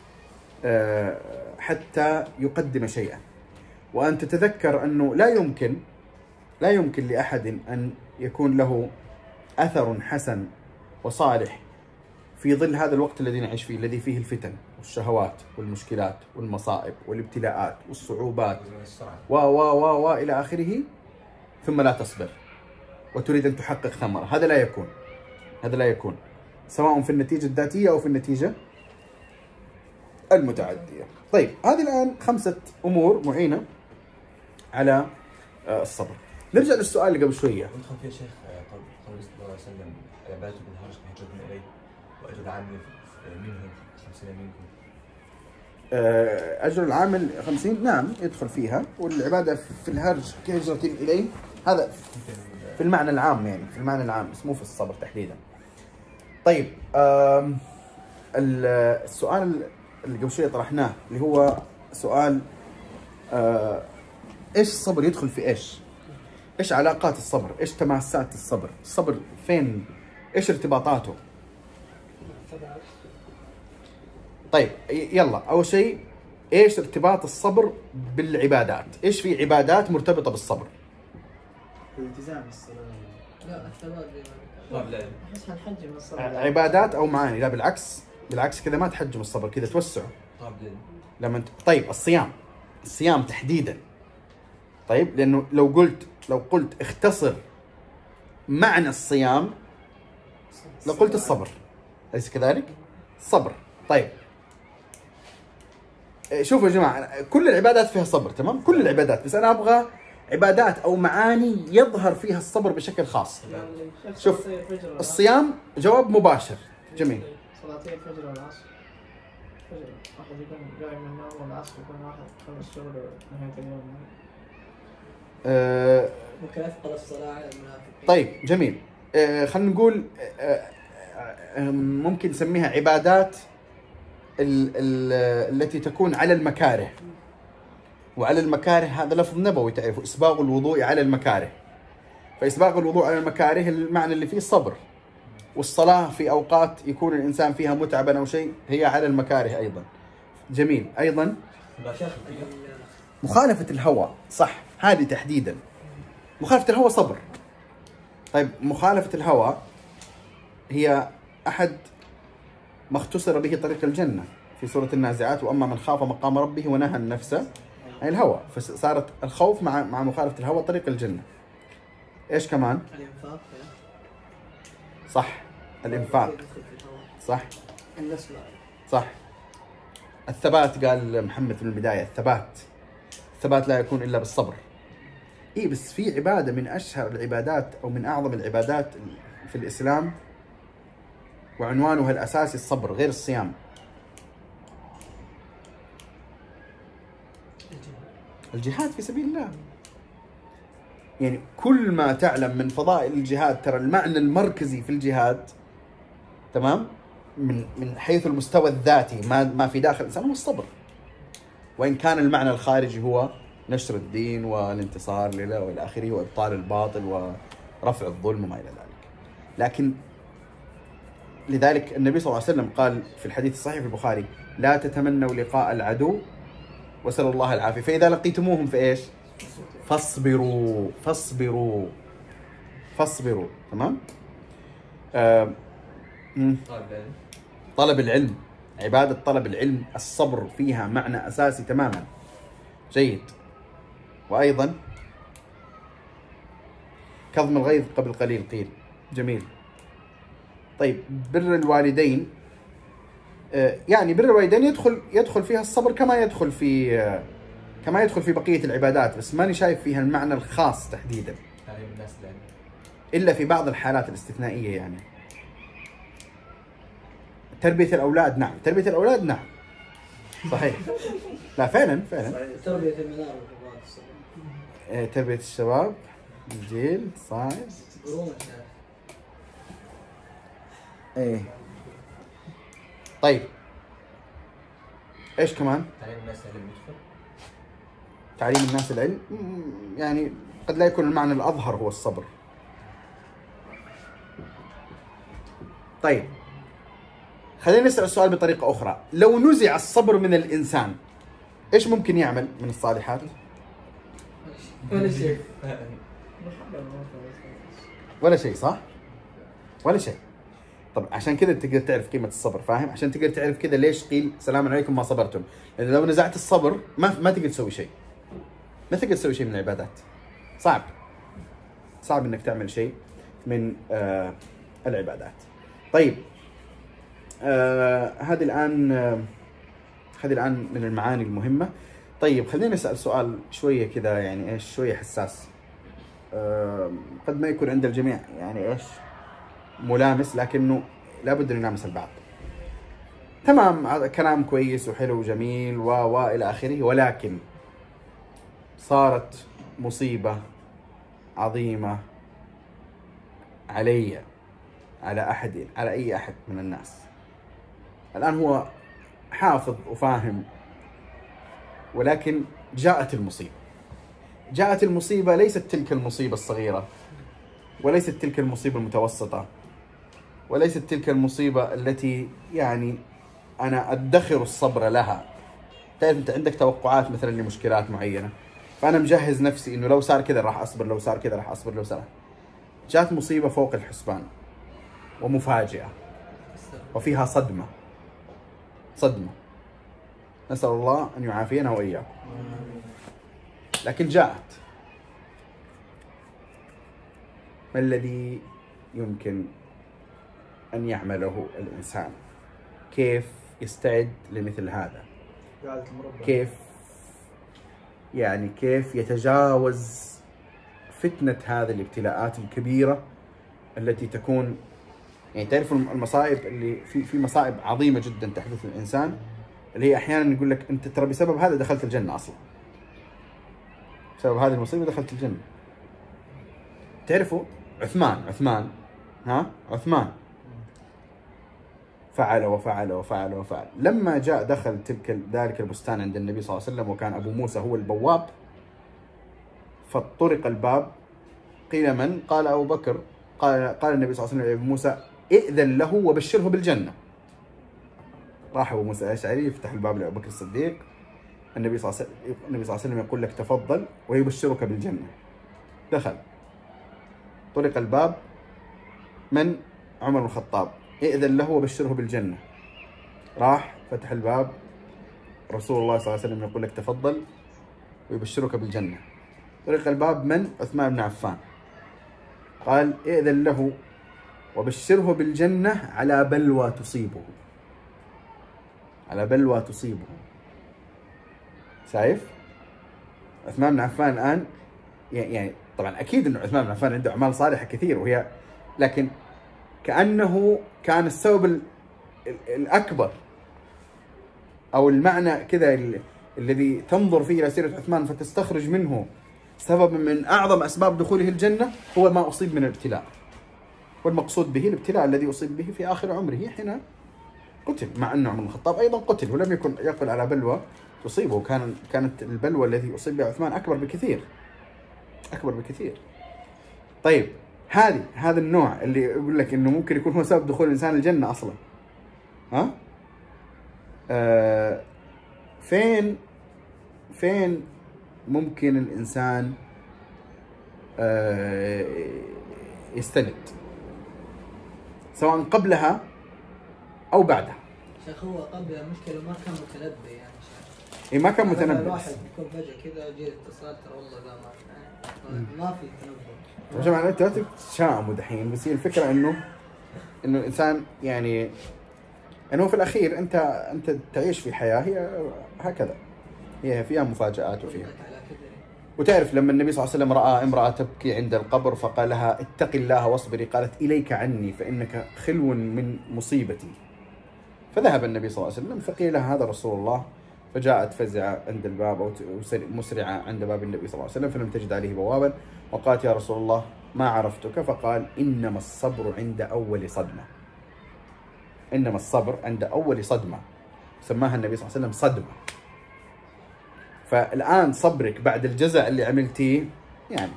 حتى يقدم شيئا. وأن تتذكر أنه لا يمكن لا يمكن لأحد أن يكون له أثر حسن وصالح في ظل هذا الوقت الذي نعيش فيه، الذي فيه الفتن والشهوات والمشكلات والمصائب والابتلاءات والصعوبات و و و و إلى آخره، ثم لا تصبر وتريد أن تحقق ثمرة. هذا لا يكون هذا لا يكون سواء في النتيجة الذاتية أو في النتيجة المتعدية. طيب، هذه الآن خمسة أمور معينة على الصبر. نرجع للسؤال اللي قبل شوية. ندخل فيه شيخ قول قول صلى الله عليه وسلم: عبادة بالهرج هجرتنا إليه وأجر العامل منهم خمسين منكم. أجر العامل خمسين، نعم يدخل فيها، والعبادة في الهرج كهجرة إليه، هذا في المعنى العام، يعني في المعنى العام بس مو في الصبر تحديدا. طيب، السؤال اللي قبل شوية طرحناه اللي هو سؤال ايش الصبر يدخل في ايش؟ ايش علاقات الصبر؟ ايش تماسات الصبر؟ الصبر فين؟ ايش ارتباطاته؟ طيب يلا، اول شيء ايش ارتباط الصبر بالعبادات؟ ايش في عبادات مرتبطة بالصبر؟ الالتزام بالصلاة. لا الثبات لا احس حنحجم الصلاة. عبادات او معاني؟ لا بالعكس، بالعكس كذا ما تحجم الصبر، كذا توسعه. لما انت طيب الصيام، الصيام تحديدا. طيب، لانه لو قلت لو قلت اختصر معنى الصيام لقلت الصبر، أليس كذلك؟ الصبر. طيب شوفوا يا جماعة، كل العبادات فيها صبر، تمام؟ كل العبادات، بس أنا أبغى عبادات أو معاني يظهر فيها الصبر بشكل خاص. شوف، الصيام جواب مباشر. جميل. صلاتي الفجر والعصر. الفجر واحد يكون قايم من النوم، والعصر يكون واحد خلص شغل نهاية اليوم. أه ممكن أثقل الصلاة على المنافقين. طيب جميل. أه خلينا نقول أه أه ممكن نسميها عبادات ال ال التي تكون على المكاره. وعلى المكاره هذا لفظ نبوي تعرفوا، إسباغ الوضوء على المكاره. فإسباغ الوضوء على المكاره المعنى اللي فيه الصبر. والصلاة في أوقات يكون الإنسان فيها متعبا أو شيء هي على المكاره أيضا. جميل. أيضا مخالفة الهوى، صح، هذه تحديدا مخالفة الهوى صبر. طيب، مخالفة الهوى هي أحد ما اختصر به طريق الجنة في سورة النازعات: وأما من خاف مقام ربه ونهى النفس عن الهوى. فصارت الخوف مع مع مخالفة الهوى طريق الجنة. إيش كمان؟ الإنفاق. صح، الإنفاق، صح، النسل، صح. الثبات، قال محمد في البداية: الثبات الثبات لا يكون إلا بالصبر. إيه، بس في عبادة من أشهر العبادات أو من أعظم العبادات في الإسلام وعنوانها الأساسي الصبر، غير الصيام. الجهاد في سبيل الله. يعني كل ما تعلم من فضائل الجهاد، ترى المعنى المركزي في الجهاد، تمام، من من حيث المستوى الذاتي، ما ما في داخل الإنسان، هو الصبر. وإن كان المعنى الخارجي هو نشر الدين والانتصار لله والى اخره وابطال الباطل ورفع الظلم وما الى ذلك. لكن لذلك النبي صلى الله عليه وسلم قال في الحديث الصحيح في البخاري: لا تتمنوا لقاء العدو واسألوا الله العافية، فإذا لقيتموهم في ايش؟ فاصبروا فاصبروا فاصبروا. تمام؟ آه طلب العلم، عبادة طلب العلم الصبر فيها معنى أساسي تماما. جيد. وأيضا كظم الغيظ قبل قليل قيل. جميل. طيب بر الوالدين، يعني بر الوالدين يدخل يدخل فيها الصبر كما يدخل في كما يدخل في بقية العبادات، بس ماني شايف فيها المعنى الخاص تحديدا إلا في بعض الحالات الاستثنائية. يعني تربية الأولاد، نعم تربية الأولاد نعم صحيح. لا فعلا فعلا. تربية المنار تربية الشباب الجيل صحيح. ايه طيب ايش كمان؟ تعليم الناس العلم. تعليم الناس العلم يعني قد لا يكون المعنى الأظهر هو الصبر. طيب خلينا نسأل السؤال بطريقة أخرى: لو نزع الصبر من الإنسان إيش ممكن يعمل من الصالحات؟ ولا شيء. ولا شيء صح؟ ولا شيء. طب عشان كذا تقدر تعرف قيمة الصبر، فاهم؟ عشان تقدر تعرف كذا ليش قيل سلام عليكم ما صبرتم، لأن لو نزعت الصبر ما ما تقدر تسوي شيء. ما تقدر تسوي شيء من العبادات. صعب. صعب إنك تعمل شيء من آه العبادات. طيب آه هذه الآن آه هذه الآن من المعاني المهمة. طيب خلينا نسأل سؤال شوية كذا يعني إيش شوية حساس، آه قد ما يكون عند الجميع يعني إيش ملامس، لكنه لابد أن يلامس البعض. تمام كلام كويس وحلو وجميل و و إلى آخره، ولكن صارت مصيبة عظيمة علي، على أحد، على أي أحد من الناس. الآن هو حافظ وفاهم، ولكن جاءت المصيبة. جاءت المصيبة ليست تلك المصيبة الصغيرة، وليست تلك المصيبة المتوسطة، وليست تلك المصيبة التي يعني أنا أدخر الصبر لها. تعرف أنت عندك توقعات مثلا لمشكلات معينة، فأنا مجهز نفسي إنه لو صار كذا راح أصبر، لو صار كذا راح أصبر، لو صار. جاءت مصيبة فوق الحسبان ومفاجئة وفيها صدمة صدمة نسأل الله أن يعافينا وإياكم. لكن جاءت. ما الذي يمكن أن يعمله الإنسان؟ كيف يستعد لمثل هذا؟ كيف يعني كيف يتجاوز فتنة هذه الابتلاءات الكبيرة التي تكون يعني تعرفوا المصائب اللي في في مصائب عظيمة جدا تحدث للإنسان، اللي هي أحيانا يقول لك أنت ترى بسبب هذا دخلت الجنة أصلا، بسبب هذه المصيبة دخلت الجنة. تعرفوا عثمان عثمان ها عثمان فعل وفعل وفعل وفعل. لما جاء دخل تلك ذلك البستان عند النبي صلى الله عليه وسلم، وكان أبو موسى هو البواب، فطرق الباب. قيل من؟ قال أبو بكر. قال قال النبي صلى الله عليه وسلم لأبو موسى: ائذن له وبشره بالجنة. راح أبو موسى الأشعري يفتح الباب لأبو بكر الصديق. النبي صلى الله عليه وسلم النبي صلى الله عليه وسلم يقول لك تفضل ويبشرك بالجنة. دخل، طرق الباب. من؟ عمر بن الخطاب. ائذن له وبشره بالجنة. راح فتح الباب، رسول الله صلى الله عليه وسلم يقول لك تفضل ويبشرك بالجنة. طرق الباب. من؟ عثمان بن عفان. قال ائذن له وبشره بالجنة على بلوى تصيبه، على بلوى تصيبه. شايف؟ عثمان بن عفان الآن يعني طبعا أكيد أنه عثمان بن عفان عنده أعمال صالحة كثير، وهي لكن كأنه كان السبب الأكبر أو المعنى كذا الذي تنظر فيه إلى سيرة عثمان فتستخرج منه سبب من أعظم أسباب دخوله الجنة هو ما أصيب من الابتلاء، والمقصود به الابتلاء الذي أصيب به في آخر عمره حين قتل، مع أنه عمر بن الخطاب أيضا قتل ولم يكن يقبل على بلوى تصيبه. كان كانت البلوى التي أصيب بها عثمان أكبر بكثير، أكبر بكثير. طيب هذه هذا النوع اللي يقول لك إنه ممكن يكون هو سبب دخول الإنسان الجنة أصلا، ها؟ آه فين فين ممكن الإنسان آه يستند، سواء قبلها أو بعدها؟ شيخ هو قبل المشكلة ما كان متنبي يعني شيخ. إيه ما كان مثلاً متنبي. الواحد يكون فجأة كذا يجي اتصال ترى والله ذا ما ما في تنبؤ. يا جماعة أنتوا لا تتشائموا دحين، بس هي الفكرة إنه إنه الإنسان يعني إنه في الأخير أنت أنت تعيش في حياة هي هكذا، هي فيها مفاجآت وفيها. وتعرف لما النبي صلى الله عليه وسلم رأى امرأة تبكي عند القبر فقال لها اتق الله واصبري، قالت إليك عني فإنك خلو من مصيبتي. فذهب النبي صلى الله عليه وسلم فقيل لها هذا رسول الله، فجاءت فزعة عند الباب أو مسرعة عند باب النبي صلى الله عليه وسلم فلم تجد عليه بوابا، وقالت يا رسول الله ما عرفتك، فقال إنما الصبر عند أول صدمة، إنما الصبر عند أول صدمة، سماها النبي صلى الله عليه وسلم صدمة. فالآن صبرك بعد الجزع اللي عملتيه يعني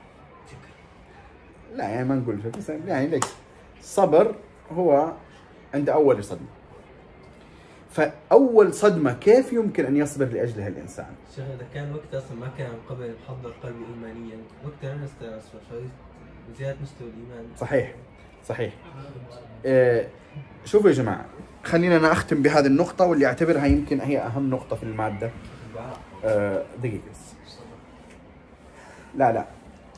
لا يعني ما نقول بس يعني ليش الصبر هو عند أول صدمة. فأول صدمة كيف يمكن أن يصبر لأجلها الإنسان؟ شيخ إذا كان وقت أصلا ما كان قبل محضر قلبي إيمانيا، وقتها أنا أصبر شوي زيادة مستوى الإيمان. صحيح صحيح. آه شوفوا يا جماعة، خلينا أنا أختم بهذه النقطة واللي أعتبرها يمكن هي أهم نقطة في المادة. آه دقيقة بس. لا لا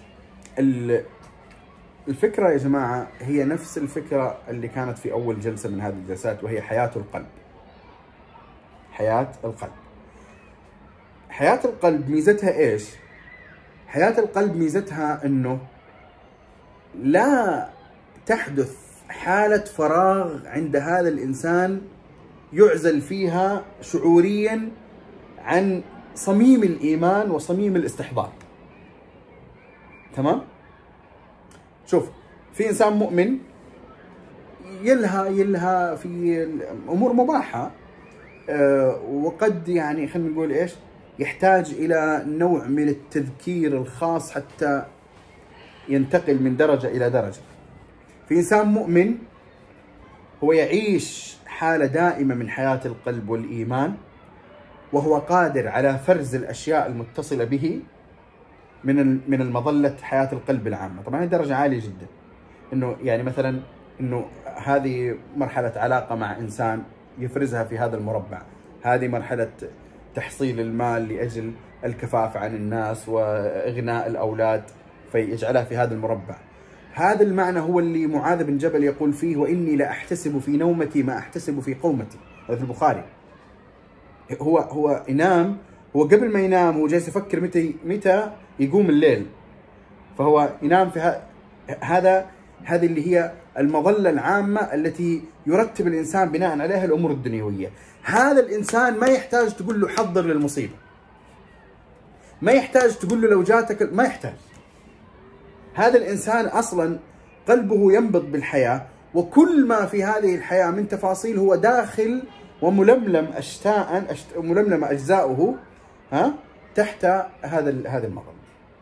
الفكرة يا جماعة هي نفس الفكرة اللي كانت في أول جلسة من هذه الجلسات، وهي حياة القلب. حياة القلب حياة القلب ميزتها إيش؟ حياة القلب ميزتها أنه لا تحدث حالة فراغ عند هذا الإنسان يعزل فيها شعوريا عن صميم الإيمان وصميم الاستحضار. تمام؟ شوف في إنسان مؤمن يلهى يلهى في أمور مباحة، أه وقد يعني خلينا نقول إيش يحتاج إلى نوع من التذكير الخاص حتى ينتقل من درجة إلى درجة. في إنسان مؤمن هو يعيش حالة دائمة من حياة القلب والإيمان، وهو قادر على فرز الأشياء المتصلة به من من المظلة حياة القلب العامة. طبعا هذه درجة عالية جدا، إنه يعني مثلا إنه هذه مرحلة علاقة مع إنسان يفرزها في هذا المربع، هذه مرحلة تحصيل المال لأجل الكفاف عن الناس وإغناء الأولاد فيجعلها في هذا المربع. هذا المعنى هو اللي معاذ بن جبل يقول فيه وإني لا أحتسب في نومتي ما أحتسب في قومتي، هذا في البخاري. هو هو ينام، هو قبل ما ينام هو جالس يفكر متى متى يقوم الليل، فهو ينام في هذا هذه اللي هي المظلة العامة التي يرتب الإنسان بناء عليها الأمور الدنيوية. هذا الإنسان ما يحتاج تقول له حضر للمصيبة، ما يحتاج تقول له لو جاتك، ما يحتاج. هذا الإنسان أصلا قلبه ينبض بالحياة، وكل ما في هذه الحياة من تفاصيل هو داخل وململم أشتاء أشت... ململم أجزاؤه ها تحت هذا هذا المظلة.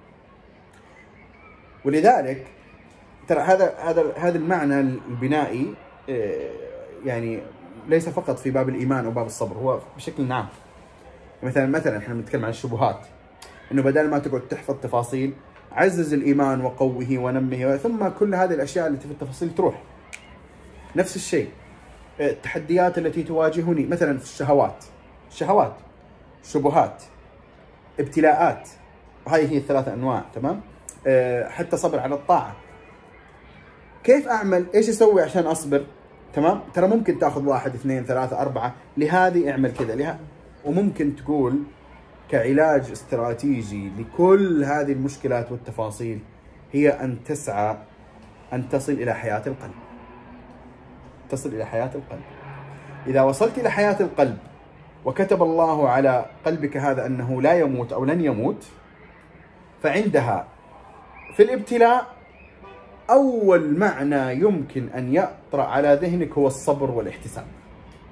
ولذلك ترى هذا هذا هذا المعنى البنائي يعني ليس فقط في باب الإيمان أو باب الصبر، هو بشكل عام. مثلا مثلا احنا بنتكلم عن الشبهات، انه بدل ما تقعد تحفظ تفاصيل عزز الإيمان وقوه ونمه، ثم كل هذه الأشياء التي في التفاصيل تروح. نفس الشيء التحديات التي تواجهني مثلا في الشهوات، شهوات، شبهات، ابتلاءات، وهذه هي الثلاثة أنواع. تمام؟ أه حتى صبر على الطاعة. كيف أعمل؟ إيش أسوي عشان أصبر؟ تمام؟ ترى ممكن تأخذ واحد اثنين ثلاثة أربعة، لهذه اعمل كذا، لها. وممكن تقول كعلاج استراتيجي لكل هذه المشكلات والتفاصيل هي أن تسعى أن تصل إلى حياة القلب. تصل إلى حياة القلب. إذا وصلت إلى حياة القلب وكتب الله على قلبك هذا أنه لا يموت أو لن يموت، فعندها في الابتلاء أول معنى يمكن أن يطرأ على ذهنك هو الصبر والاحتساب.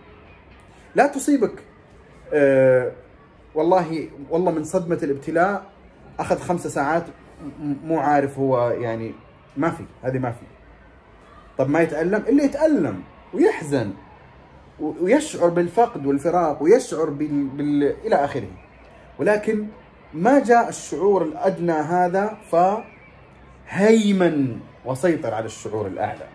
لا تصيبك آه والله والله من صدمة الابتلاء أخذ خمس ساعات مو عارف هو يعني، ما في، هذه ما في. طب ما يتألم؟ اللي يتألم ويحزن ويشعر بالفقد والفراق ويشعر بال... بال... إلى آخره، ولكن ما جاء الشعور الأدنى هذا فهيمن وسيطر على الشعور الأعلى.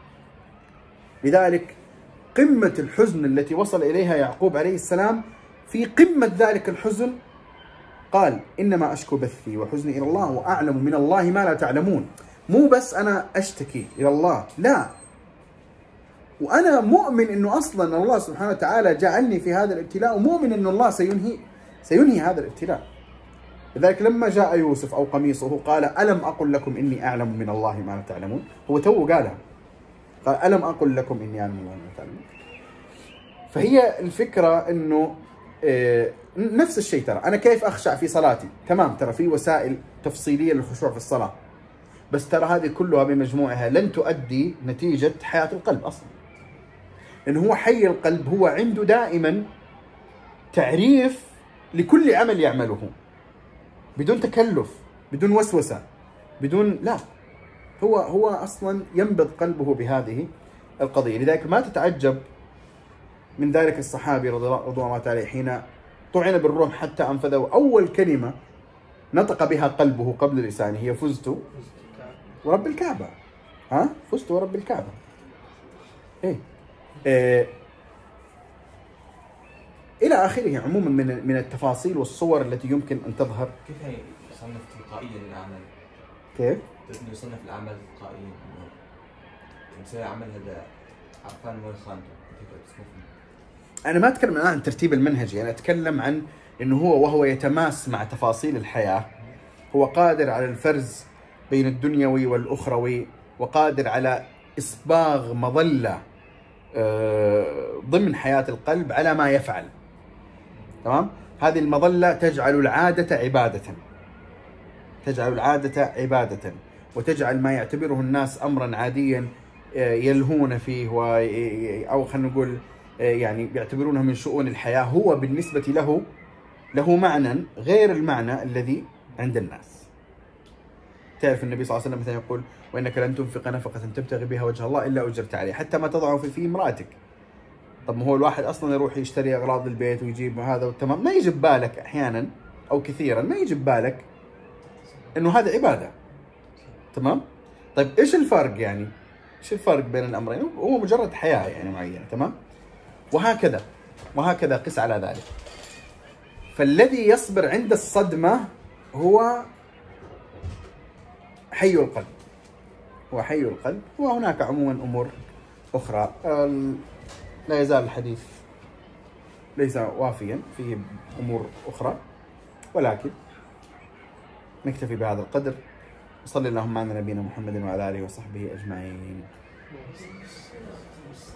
لذلك قمة الحزن التي وصل إليها يعقوب عليه السلام، في قمة ذلك الحزن قال إنما أشكو بثي وحزني إلى الله وأعلم من الله ما لا تعلمون. مو بس أنا أشتكي إلى الله، لا، وأنا مؤمن أنه أصلا الله سبحانه وتعالى جعلني في هذا الابتلاء، ومؤمن أنه الله سينهي سينهي هذا الابتلاء. لذلك لما جاء يوسف أو قميصه قال ألم أقل لكم إني أعلم من الله ما لا تعلمون. هو تو قالها، قال ألم أقل لكم إني أعلم من الله ما لا تعلمون. فهي الفكرة أنه نفس الشيء. ترى أنا كيف أخشع في صلاتي؟ تمام، ترى في وسائل تفصيلية للخشوع في الصلاة، بس ترى هذه كلها بمجموعها لن تؤدي نتيجة حياة القلب أصلا. لأن هو حي القلب هو عنده دائما تعريف لكل عمل يعمله بدون تكلف، بدون وسوسة، بدون، لا، هو هو أصلا ينبض قلبه بهذه القضية. لذلك ما تتعجب من ذلك الصحابي رضوان الله تعالى حين طعن بالرمح حتى أنفذه، أول كلمة نطق بها قلبه قبل لسانه هي فزت ورب الكعبة. ها؟ فزت ورب الكعبة. إيه؟ إيه إلى آخره. عموما من من التفاصيل والصور التي يمكن أن تظهر. كيف يعني يصنف تلقائيا الأعمال؟ كيف؟ إنه يصنف الأعمال تلقائيا، إنه مسوي عمل هذا عرفان وين خانته، كيف تصنفه؟ أنا ما أتكلم الآن عن الترتيب المنهجي، أنا أتكلم عن إنه هو وهو يتماس مع تفاصيل الحياة هو قادر على الفرز بين الدنيوي والأخروي، وقادر على إصباغ مظلة ضمن حياة القلب على ما يفعل. تمام؟ هذه المظلة تجعل العادة عبادة، تجعل العادة عبادة، وتجعل ما يعتبره الناس أمرا عاديا يلهون فيه، و أو خلينا نقول يعني بيعتبرونها من شؤون الحياة، هو بالنسبة له له معنى غير المعنى الذي عند الناس. تعرف النبي صلى الله عليه وسلم مثلا يقول وإنك لن تنفق نفقة تبتغي بها وجه الله إلا أجرت عليه، حتى ما تضعه في في امرأتك. طب ما هو الواحد أصلا يروح يشتري أغراض البيت ويجيب هذا تمام، ما يجي بالك أحيانا أو كثيرا ما يجي بالك إنه هذا عبادة. تمام؟ طيب إيش الفرق يعني؟ إيش الفرق بين الأمرين؟ هو مجرد حياة يعني معينة. تمام؟ وهكذا وهكذا قس على ذلك. فالذي يصبر عند الصدمة هو حي القلب، هو حي القلب. وهناك عموما أمور أخرى لا يزال الحديث ليس وافيا، فيه أمور أخرى، ولكن نكتفي بهذا القدر. صلى اللهم على نبينا محمد وعلى آله وصحبه أجمعين.